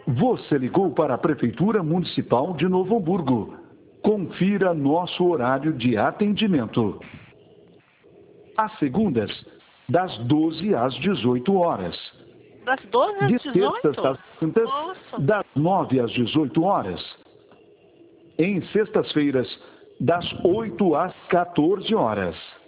Você ligou para a Prefeitura Municipal de Novo Hamburgo. Confira nosso horário de atendimento. Às segundas, das 12 às 18 horas. Das 12 às De 18? terças às quintas, Nossa. das 9 às 18 horas. Em sextas-feiras, das 8 às 14 horas.